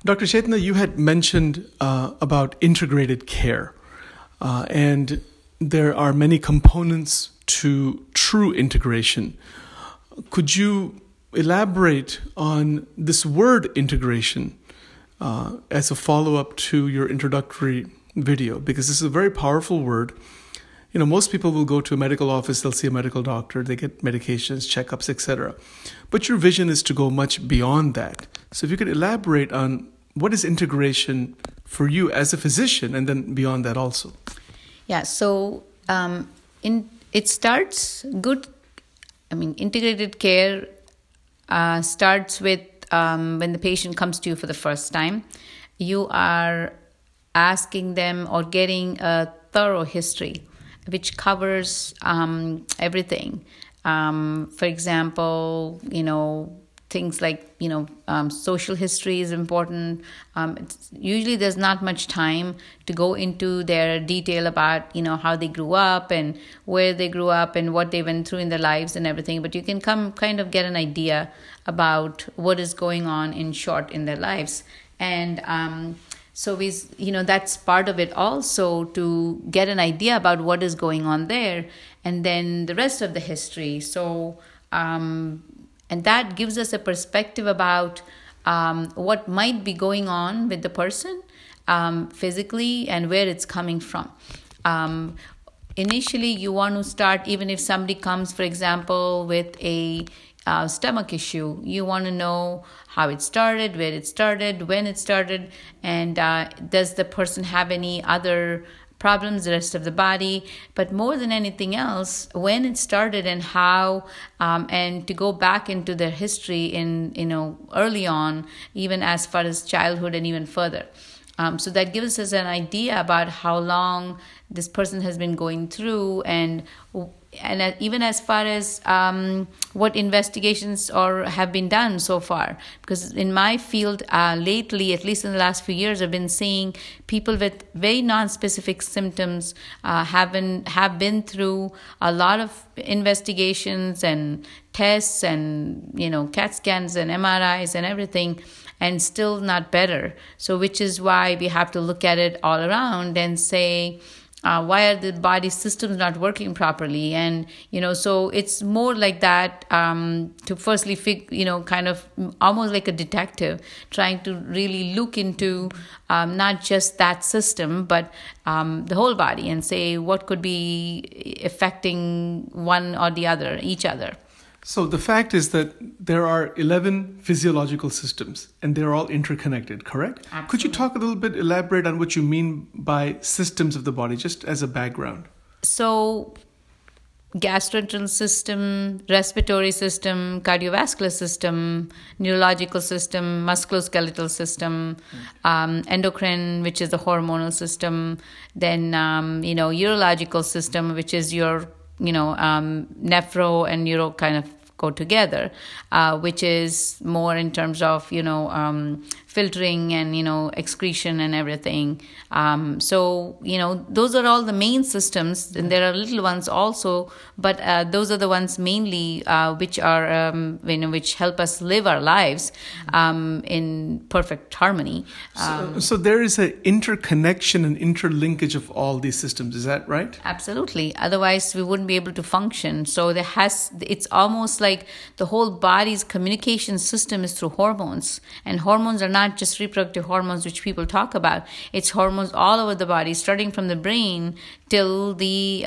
Dr. Chaitanya, you had mentioned about integrated care, and there are many components to true integration. Could you elaborate on this word integration as a follow-up to your introductory video? Because this is a very powerful word. You know, most people will go to a medical office, they'll see a medical doctor, they get medications, checkups, etc. But your vision is to go much beyond that. So if you could elaborate on what is integration for you as a physician, and then beyond that also. Yeah, so it starts good. I mean, integrated care starts with when the patient comes to you for the first time. You are asking them or getting a thorough history, which covers everything. For example, things like, social history is important. Usually there's not much time to go into their detail about, how they grew up and where they grew up and what they went through in their lives and everything. But you can kind of get an idea about what is going on in short in their lives. And so that's part of it also, to get an idea about what is going on there, and then the rest of the history. So, and that gives us a perspective about what might be going on with the person physically and where it's coming from. Initially, you want to start, even if somebody comes, for example, with a stomach issue, you want to know how it started, where it started, when it started, and does the person have any other problems, the rest of the body. But more than anything else, when it started and how, and to go back into their history in early on, even as far as childhood and even further. So that gives us an idea about how long this person has been going through, and even as far as what investigations have been done so far. Because in my field lately, at least in the last few years, I've been seeing people with very non-specific symptoms have been through a lot of investigations and tests and CAT scans and MRIs and everything, and still not better. So which is why we have to look at it all around and say, why are the body systems not working properly? And, so it's more like that, to firstly, kind of almost like a detective trying to really look into not just that system, but the whole body, and say what could be affecting one or the other, each other. So the fact is that there are 11 physiological systems, and they're all interconnected, correct? Absolutely. Could you talk a little bit, elaborate on what you mean by systems of the body, just as a background? So gastrointestinal system, respiratory system, cardiovascular system, neurological system, musculoskeletal system, endocrine, which is the hormonal system, then, urological system, which is your nephro and neuro kind of go together, which is more in terms of, filtering and, excretion and everything. So, those are all the main systems, and there are little ones also, but those are the ones mainly which are, which help us live our lives in perfect harmony. So there is an interconnection and interlinkage of all these systems, is that right? Absolutely. Otherwise, we wouldn't be able to function. So it's almost like the whole body's communication system is through hormones, and hormones are not just reproductive hormones, which people talk about. It's hormones all over the body, starting from the brain till the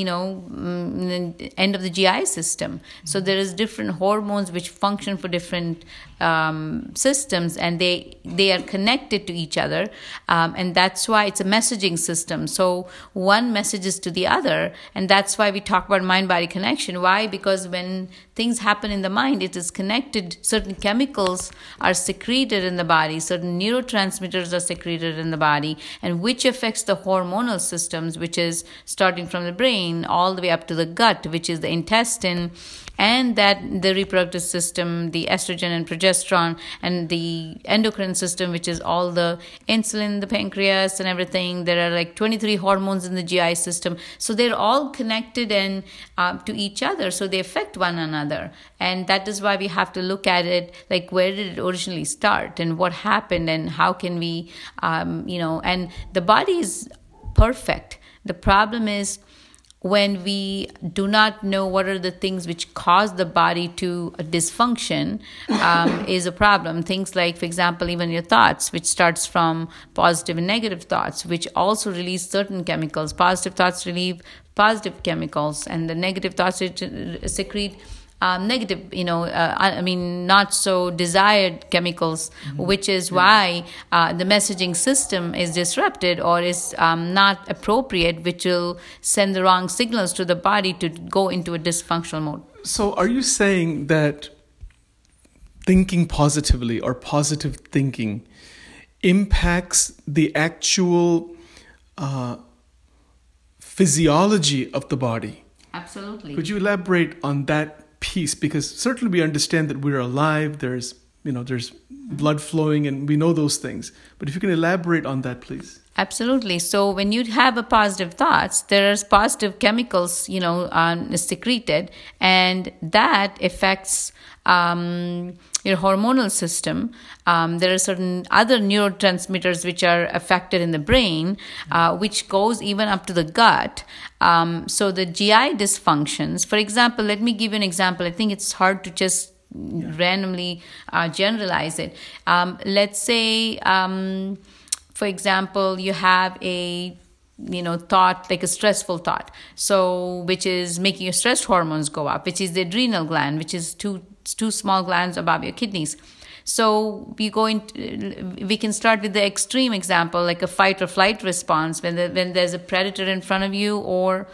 end of the GI system. So there is different hormones which function for different systems, and they are connected to each other, and that's why it's a messaging system. So one messages to the other, and that's why we talk about mind-body connection. Why? Because when things happen in the mind, it is connected. Certain chemicals are secreted in the body, certain neurotransmitters are secreted in the body, and which affects the hormonal systems, which is is starting from the brain all the way up to the gut, which is the intestine, and that the reproductive system, the estrogen and progesterone, and the endocrine system, which is all the insulin, the pancreas, and everything. There are like 23 hormones in the GI system. So they're all connected and to each other. So they affect one another. And that is why we have to look at it like, where did it originally start and what happened and how can we, and the body is perfect. The problem is, when we do not know what are the things which cause the body to dysfunction, is a problem. Things like, for example, even your thoughts, which starts from positive and negative thoughts, which also release certain chemicals. Positive thoughts relieve positive chemicals, and the negative thoughts secrete negative, not so desired chemicals, which is why the messaging system is disrupted or is not appropriate, which will send the wrong signals to the body to go into a dysfunctional mode. So are you saying that thinking positively or positive thinking impacts the actual physiology of the body? Absolutely. Could you elaborate on that piece? Because certainly we understand that we're alive, there's blood flowing, and we know those things. But if you can elaborate on that, please. Absolutely. So when you have a positive thoughts, there are positive chemicals, secreted, and that affects your hormonal system. There are certain other neurotransmitters which are affected in the brain, which goes even up to the gut. So the GI dysfunctions, for example, let me give you an example. I think it's hard to just randomly generalize it. Let's say, for example, you have a thought, like a stressful thought, so which is making your stress hormones go up, which is the adrenal gland, which is two small glands above your kidneys. So we can start with the extreme example, like a fight or flight response when there's a predator in front of you, or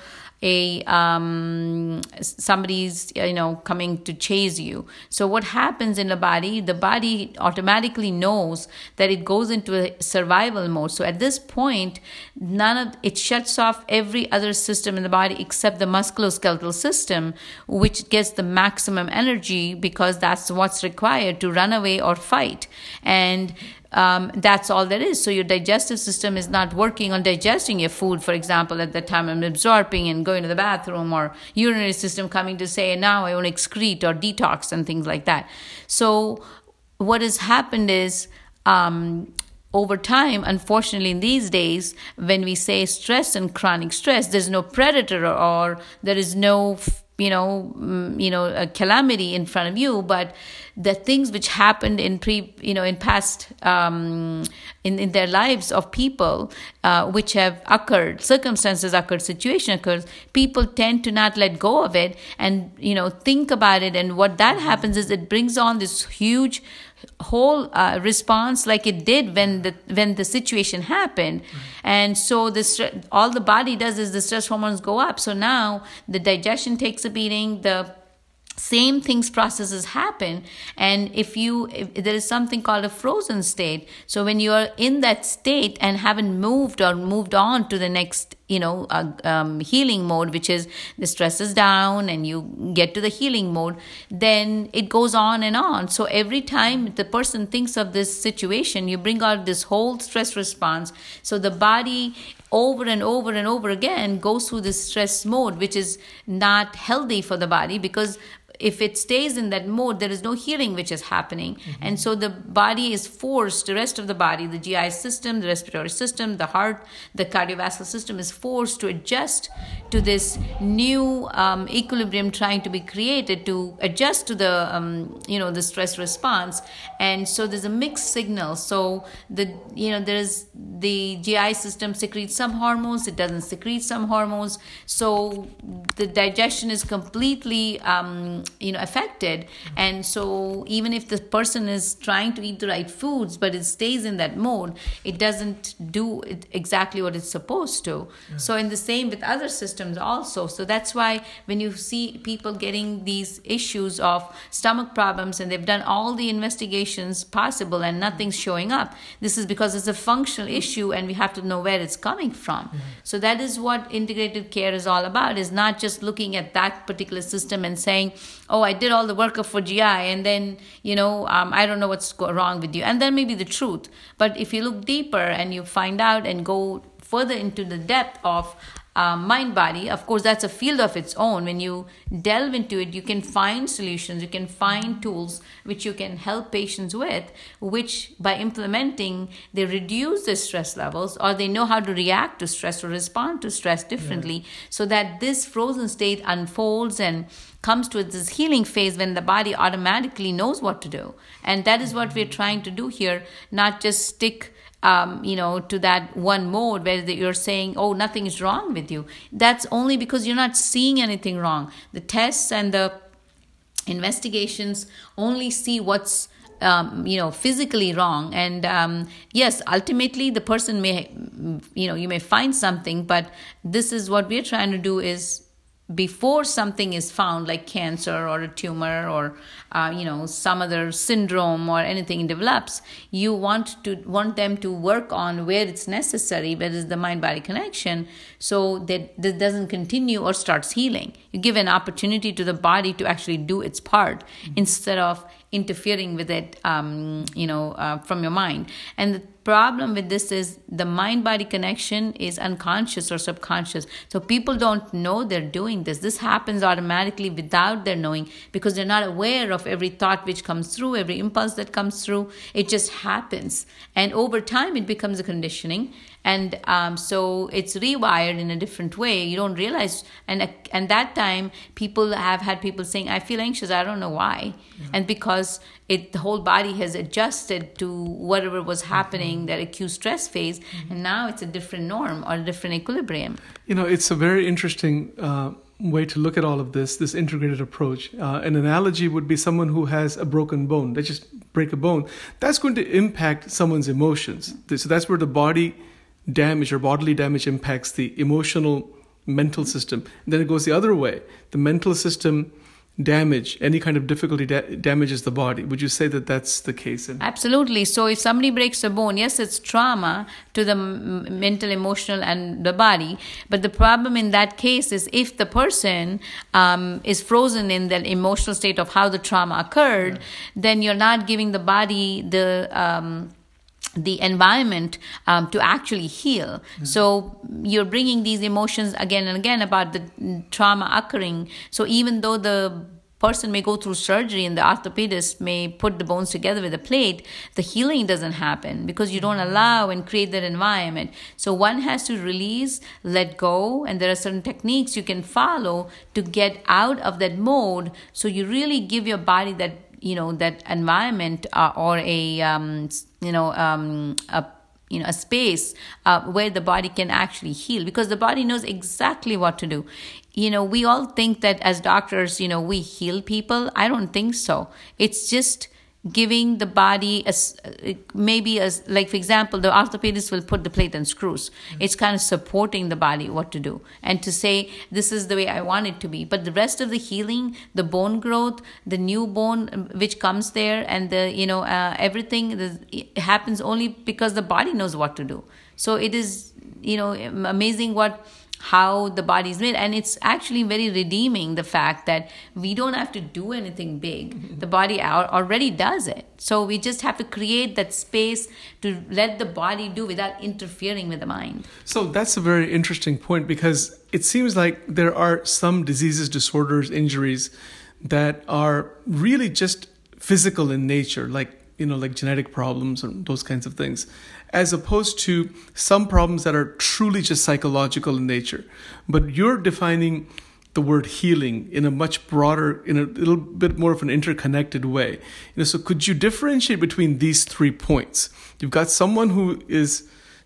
somebody's coming to chase you. So what happens in the body automatically knows that it goes into a survival mode. So at this point, it shuts off every other system in the body except the musculoskeletal system, which gets the maximum energy because that's what's required to run away or fight. And that's all there is. So your digestive system is not working on digesting your food, for example, at the time of absorbing and going to the bathroom, or urinary system coming to say, now I want to excrete or detox and things like that. So what has happened is, over time, unfortunately, in these days, when we say stress and chronic stress, there's no predator or there is no a calamity in front of you, but the things which happened in past in their lives of people, which have occurred, circumstances occurred, situation occurs, people tend to not let go of it and think about it, and what that happens is it brings on this huge whole response, like it did when the situation happened. And so all the body does is the stress hormones go up. So now the digestion takes a beating, the same things processes happen, and if there is something called a frozen state. So when you are in that state and haven't moved on to the next healing mode, which is the stress is down and you get to the healing mode, then it goes on and on. So every time the person thinks of this situation, you bring out this whole stress response. So the body over and over and over again goes through this stress mode, which is not healthy for the body, because if it stays in that mode, there is no healing which is happening. Mm-hmm. And so the body is forced, the rest of the body, the GI system, the respiratory system, the heart, the cardiovascular system is forced to adjust to this new equilibrium trying to be created to adjust to the stress response. And so there's a mixed signal. So there is the GI system secretes some hormones, it doesn't secrete some hormones. So the digestion is completely affected. And so even if the person is trying to eat the right foods, but it stays in that mode, it doesn't do exactly what it's supposed to. So in the same with other systems also. So that's why when you see people getting these issues of stomach problems and they've done all the investigations possible and nothing's showing up, this is because it's a functional issue and we have to know where it's coming from. So that is what integrated care is all about, is not just looking at that particular system and saying, oh, I did all the workup for GI and then, I don't know what's wrong with you. And that may be the truth. But if you look deeper and you find out and go further into the depth of mind body, of course, that's a field of its own. When you delve into it, you can find solutions, you can find tools which you can help patients with, which by implementing, they reduce their stress levels, or they know how to react to stress or respond to stress differently, so that this frozen state unfolds and comes to this healing phase when the body automatically knows what to do. And that is what we're trying to do here, not just stick to that one mode where you're saying, oh, nothing is wrong with you. That's only because you're not seeing anything wrong. The tests and the investigations only see what's physically wrong. And yes, ultimately the person may, you may find something, but this is what we're trying to do is, before something is found, like cancer or a tumor or some other syndrome or anything develops, you want them to work on where it's necessary, where is the mind-body connection, so that this doesn't continue or starts healing. You give an opportunity to the body to actually do its part instead of interfering with it, from your mind. And the problem with this is the mind-body connection is unconscious or subconscious. So people don't know they're doing this. This happens automatically without their knowing, because they're not aware of every thought which comes through, every impulse that comes through. It just happens. And over time, it becomes a conditioning. And so it's rewired in a different way. You don't realize. And that time, people have had people saying, I feel anxious, I don't know why. And because the whole body has adjusted to whatever was happening, that acute stress phase, and now it's a different norm or a different equilibrium. It's a very interesting way to look at all of this integrated approach. An analogy would be someone who has a broken bone. They just break a bone. That's going to impact someone's emotions. So that's where the body damage or bodily damage impacts the emotional, mental system. And then it goes the other way. The mental system damage, any kind of difficulty damages the body. Would you say that that's the case? Absolutely. So if somebody breaks a bone, yes, it's trauma to the mental, emotional, and the body. But the problem in that case is if the person is frozen in that emotional state of how the trauma occurred, then you're not giving the body the environment to actually heal. So you're bringing these emotions again and again about the trauma occurring. So even though the person may go through surgery and the orthopedist may put the bones together with a plate, the healing doesn't happen because you don't allow and create that environment. So one has to release, let go, and there are certain techniques you can follow to get out of that mode. So you really give your body that that environment or a space where the body can actually heal, because the body knows exactly what to do. We all think that as doctors, we heal people. I don't think so. It's just giving the body like, for example, the orthopedist will put the plate and screws. It's kind of supporting the body what to do and to say, this is the way I want it to be. But the rest of the healing, the bone growth, the new bone which comes there, and the everything, it happens only because the body knows what to do. So it is amazing how the body is made, and it's actually very redeeming, the fact that we don't have to do anything big. The body already does it. So we just have to create that space to let the body do without interfering with the mind. So that's a very interesting point, because it seems like there are some diseases, disorders, injuries that are really just physical in nature, like genetic problems and those kinds of things, as opposed to some problems that are truly just psychological in nature. But you're defining the word healing in a much broader, in a little bit more of an interconnected way. So could you differentiate between these 3 points? You've got someone who is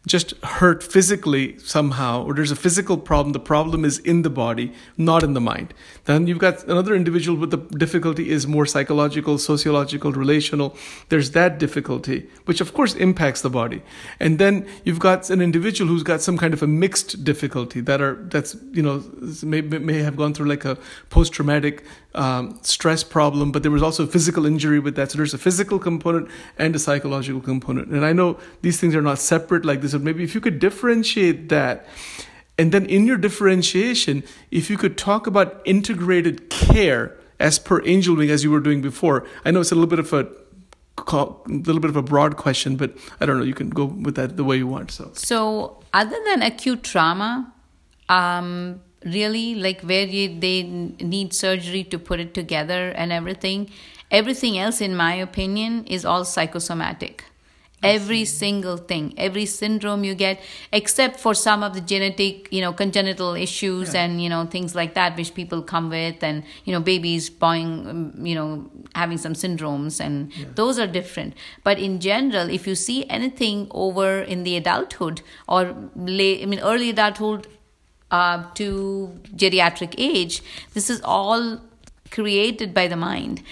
just hurt physically somehow, or there's a physical problem. The problem is in the body, not in the mind. Then you've got another individual with the difficulty is more psychological, sociological, relational. There's that difficulty, which of course impacts the body. And then you've got an individual who's got some kind of a mixed difficulty that's may have gone through like a post-traumatic stress problem, but there was also a physical injury with that. So there's a physical component and a psychological component. And I know these things are not separate like this, but maybe if you could differentiate that, and then in your differentiation, if you could talk about integrated care as per Angel Wing, as you were doing before. I know it's a little bit of a broad question, but I don't know, you can go with that the way you want. So other than acute trauma, really like where they need surgery to put it together and everything else, in my opinion, is all psychosomatic. Every single thing, every syndrome you get, except for some of the genetic, congenital issues and, things like that, which people come with, and, babies having some syndromes, and those are different. But in general, if you see anything over in the adulthood or early adulthood to geriatric age, this is all created by the mind.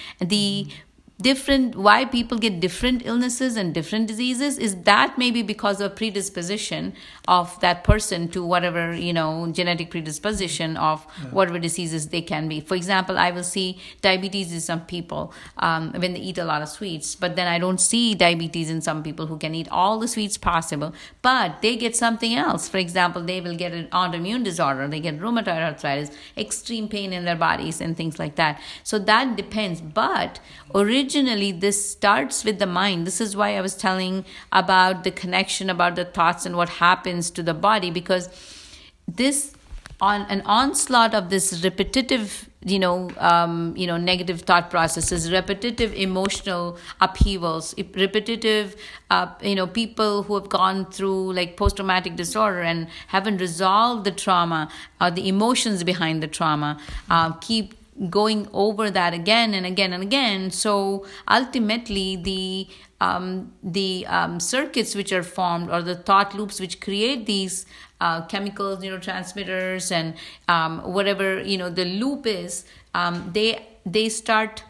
Why people get different illnesses and different diseases is that maybe because of predisposition of that person to whatever, genetic predisposition of whatever diseases they can be. For example, I will see diabetes in some people when they eat a lot of sweets, but then I don't see diabetes in some people who can eat all the sweets possible, but they get something else. For example, they will get an autoimmune disorder, they get rheumatoid arthritis, extreme pain in their bodies and things like that. So that depends. But originally, this starts with the mind. This is why I was telling about the connection, about the thoughts and what happens to the body, because this on an onslaught of this repetitive, negative thought processes, repetitive emotional upheavals, repetitive, people who have gone through like post-traumatic disorder and haven't resolved the trauma or the emotions behind the trauma, keep going over that again and again and again. So ultimately, the circuits which are formed, or the thought loops which create these chemicals, neurotransmitters, and whatever the loop is, they start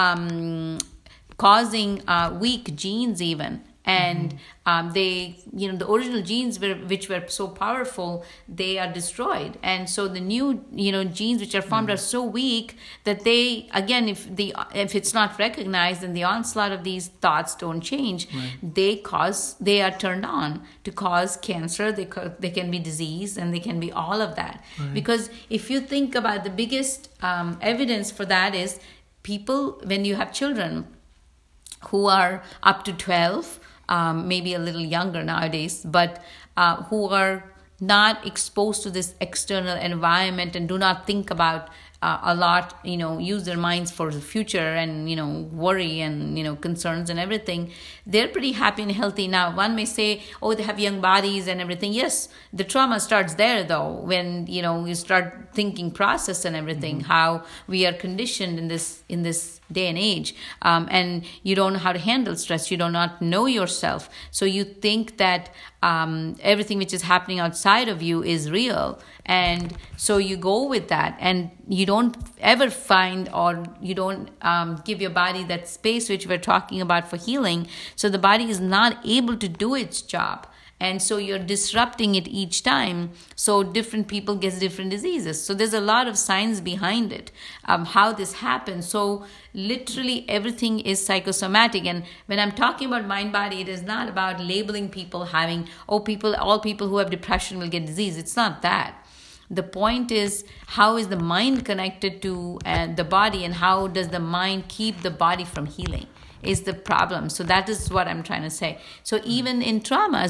causing weak genes even. And the original genes which were so powerful, they are destroyed. And so the new, genes which are formed are so weak that they, again, if it's not recognized and the onslaught of these thoughts don't change, they are turned on to cause cancer. They can be disease, and they can be all of that. Right. Because if you think about the biggest evidence for that is people, when you have children who are up to 12, maybe a little younger nowadays, but who are not exposed to this external environment and do not think about a lot, use their minds for the future and, worry and, concerns and everything, they're pretty happy and healthy. Now, one may say, oh, they have young bodies and everything. Yes, the trauma starts there, though, when, you start thinking process and everything, how we are conditioned in this day and age. And you don't know how to handle stress. You do not know yourself. So you think that everything which is happening outside of you is real. And so you go with that, and you don't ever find, or you don't give your body that space which we're talking about for healing. So the body is not able to do its job. And so you're disrupting it each time. So different people get different diseases. So there's a lot of science behind it, how this happens. So literally everything is psychosomatic. And when I'm talking about mind body, it is not about labeling people having, all people who have depression will get disease. It's not that. The point is, how is the mind connected to the body, and how does the mind keep the body from healing is the problem. So that is what I'm trying to say. So even in traumas,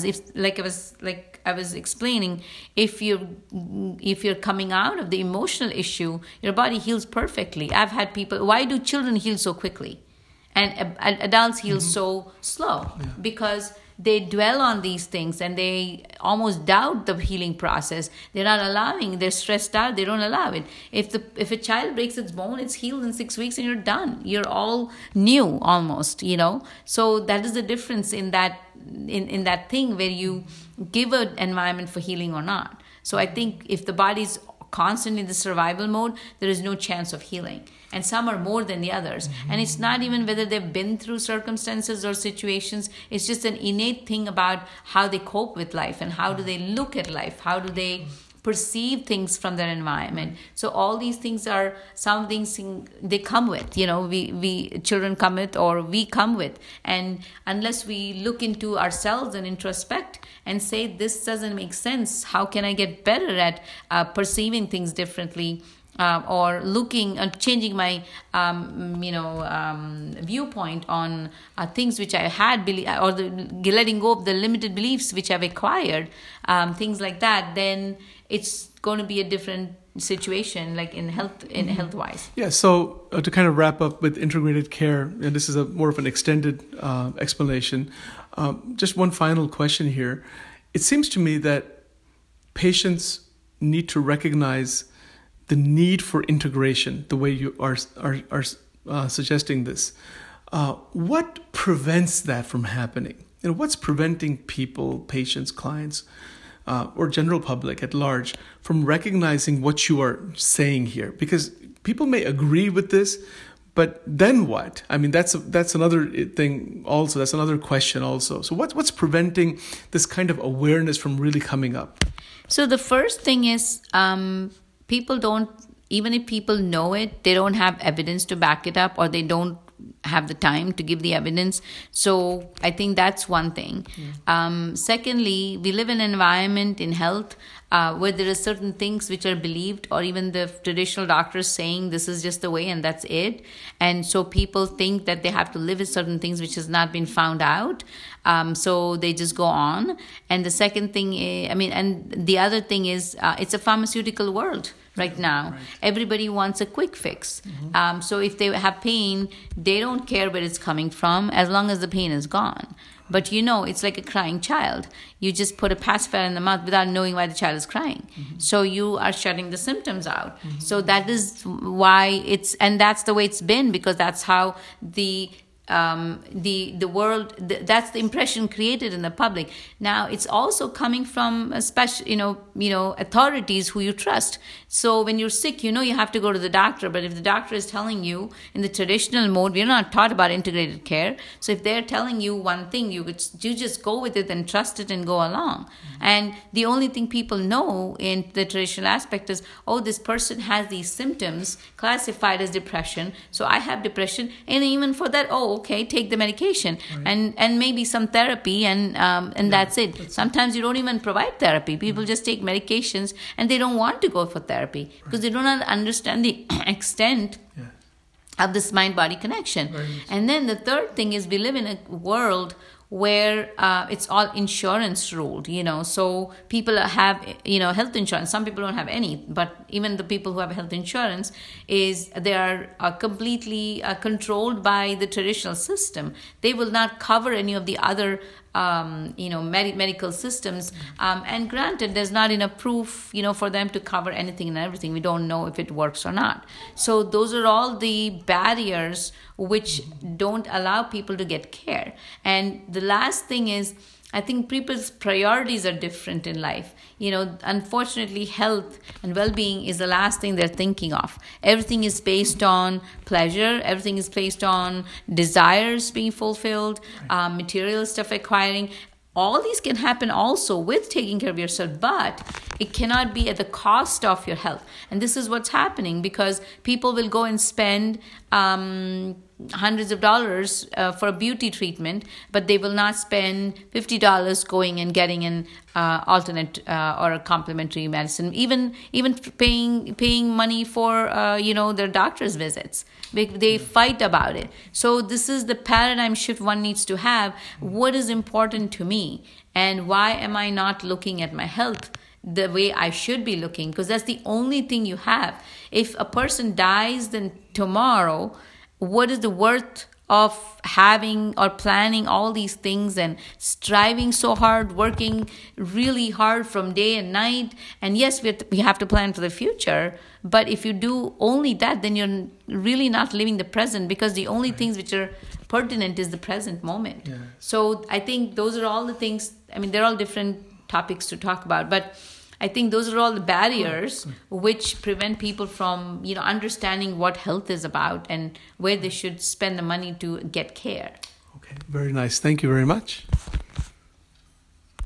if I was explaining, if you're coming out of the emotional issue, your body heals perfectly. I've had people, why do children heal so quickly and adults heal so slow? Because they dwell on these things and they almost doubt the healing process. They're not allowing, they're stressed out, they don't allow it. If a child breaks its bone, it's healed in 6 weeks and you're done. You're all new almost, So that is the difference in that thing where you give an environment for healing or not. So I think if the body's constantly in the survival mode, there is no chance of healing. And some are more than the others. And it's not even whether they've been through circumstances or situations. It's just an innate thing about how they cope with life and how do they look at life. How do they perceive things from their environment. So all these things are some things they come with, we children come with or we come with. And unless we look into ourselves and introspect and say, this doesn't make sense, how can I get better at perceiving things differently? Or changing my, viewpoint on things which I had, or letting go of the limited beliefs which I've acquired, things like that, then it's going to be a different situation, like in health-wise. Yeah. So to kind of wrap up with integrated care, and this is more of an extended explanation. Just one final question here. It seems to me that patients need to recognize the need for integration, the way you are suggesting this. What prevents that from happening? What's preventing people, patients, clients, or general public at large from recognizing what you are saying here? Because people may agree with this, but then what? I mean, that's another thing also. That's another question also. So what's preventing this kind of awareness from really coming up? So the first thing is, people don't, even if people know it, they don't have evidence to back it up, or they don't have the time to give the evidence. So I think that's one thing. Secondly, we live in an environment in health where there are certain things which are believed, or even the traditional doctors saying this is just the way and that's it. And so people think that they have to live with certain things which has not been found out. So they just go on. And the second thing is, and the other thing is, it's a pharmaceutical world right now. Right. Everybody wants a quick fix. So if they have pain, they don't care where it's coming from as long as the pain is gone. But it's like a crying child. You just put a pacifier in the mouth without knowing why the child is crying. So you are shutting the symptoms out. So that is why and that's the way it's been, because that's how the world, that's the impression created in the public. Now it's also coming from a special, authorities who you trust. So when you're sick, you have to go to the doctor. But if the doctor is telling you in the traditional mode, we're not taught about integrated care. So if they're telling you one thing, you just go with it and trust it and go along. And the only thing people know in the traditional aspect is, this person has these symptoms classified as depression. So I have depression, and even for that, okay, take the medication. Right. and maybe some therapy, and that's it. Sometimes you don't even provide therapy. People just take medications and they don't want to go for therapy because they don't understand the extent of this mind-body connection. Right. And then the third thing is, we live in a world where it's all insurance ruled, so people have, health insurance. Some people don't have any, but even the people who have health insurance they are completely controlled by the traditional system. They will not cover any of the other medical systems. And granted, there's not enough proof, for them to cover anything and everything. We don't know if it works or not. So those are all the barriers which don't allow people to get care. And the last thing is, I think people's priorities are different in life. Unfortunately, health and well-being is the last thing they're thinking of. Everything is based on pleasure. Everything is based on desires being fulfilled, material stuff acquiring. All these can happen also with taking care of yourself, but it cannot be at the cost of your health. And this is what's happening, because people will go and spend hundreds of dollars for a beauty treatment, but they will not spend $50 going and getting an alternate or a complementary medicine. Even paying money for their doctor's visits. They fight about it. So this is the paradigm shift one needs to have. What is important to me, and why am I not looking at my health the way I should be looking? Because that's the only thing you have. If a person dies, then tomorrow, what is the worth of having or planning all these things and striving so hard, working really hard from day and night. And yes, we have to plan for the future. But if you do only that, then you're really not living the present, because the only things which are pertinent is the present moment. Yeah. So I think those are all the things. I mean, they're all different topics to talk about, but I think those are all the barriers which prevent people from, understanding what health is about and where they should spend the money to get care. Okay, very nice. Thank you very much.